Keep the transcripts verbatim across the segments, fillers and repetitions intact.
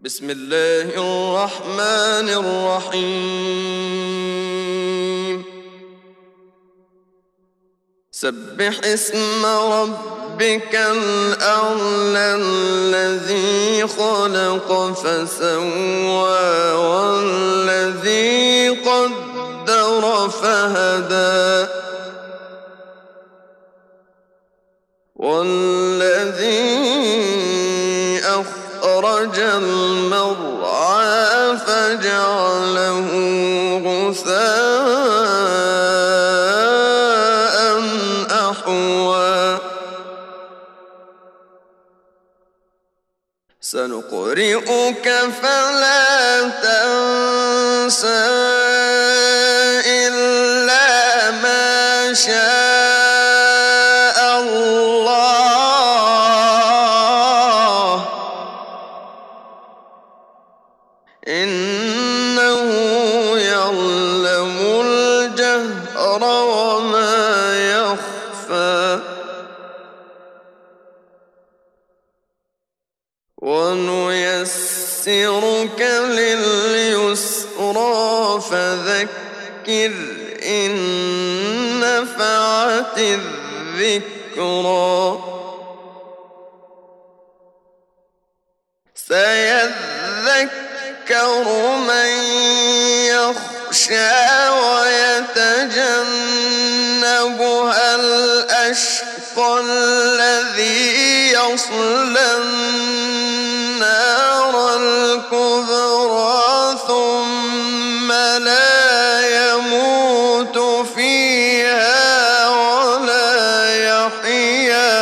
بسم الله الرحمن الرحيم سبح اسم ربك الأعلى الذي خلق فسوى والذي قدر فهدى والذي أخرج المرعى فجعله غثاء أحوى سنقرئك فلا تنسى إلا ما شاء الله إنه يعلم الجهر وما يخفى ونيسرك لليسرى فذكر إن نفعت الذكرى سيذكر من يخشى ويتجنبها الأشقى الذي يصلى النار الكبرى ثم لا يموت فيها ولا يحيا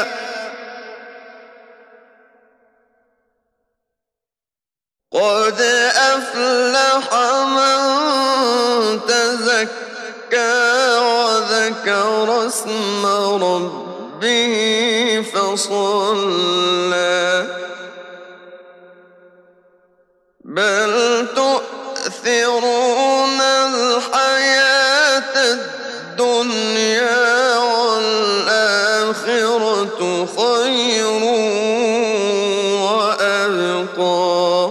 قد أفلح من تزكى وذكر اسم ربه فصلى بل تؤثرون الحياة الدنيا والآخرة خير وأبقى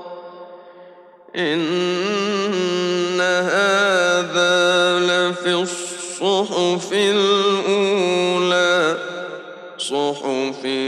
إن هذا لفي الصحف الأولى صحف